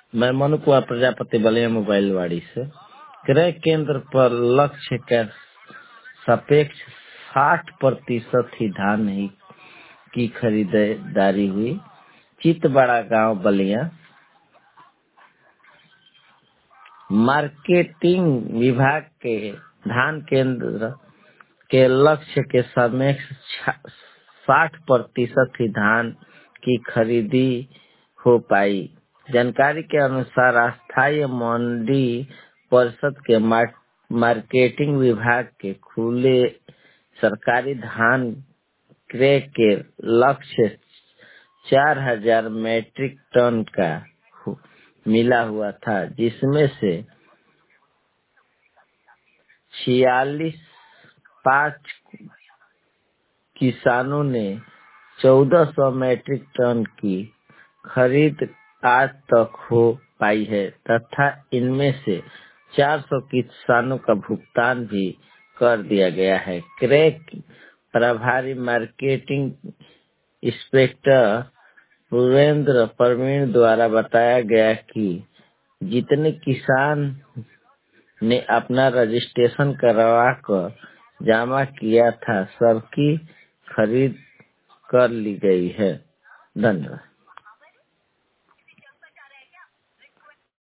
मैं मनु कुमार प्रजापति बलिया मोबाइलवाड़ी से क्रय केंद्र पर लक्ष्य के सापेक्ष 60% ही धान ही की खरीदारी हुई। चितबड़ा गांव बलिया मार्केटिंग विभाग के धान केंद्र के लक्ष्य के सापेक्ष 60% ही धान की खरीदी हो पाई। जानकारी के अनुसार स्थायी मंडी परिषद के मार्केटिंग विभाग के खुले सरकारी धान क्रय के लक्ष्य 4000 मीट्रिक टन का मिला हुआ था, जिसमें से 46,5 किसानों ने 1400 मीट्रिक टन की खरीद आज तक हो पाई है तथा इनमें से 400 किसानों का भुगतान भी कर दिया गया है। क्रय प्रभारी मार्केटिंग इंस्पेक्टर पुरेंद्र प्रवीण द्वारा बताया गया कि जितने किसान ने अपना रजिस्ट्रेशन करवा कर जमा किया था सबकी खरीद कर ली गई है। धन्यवाद।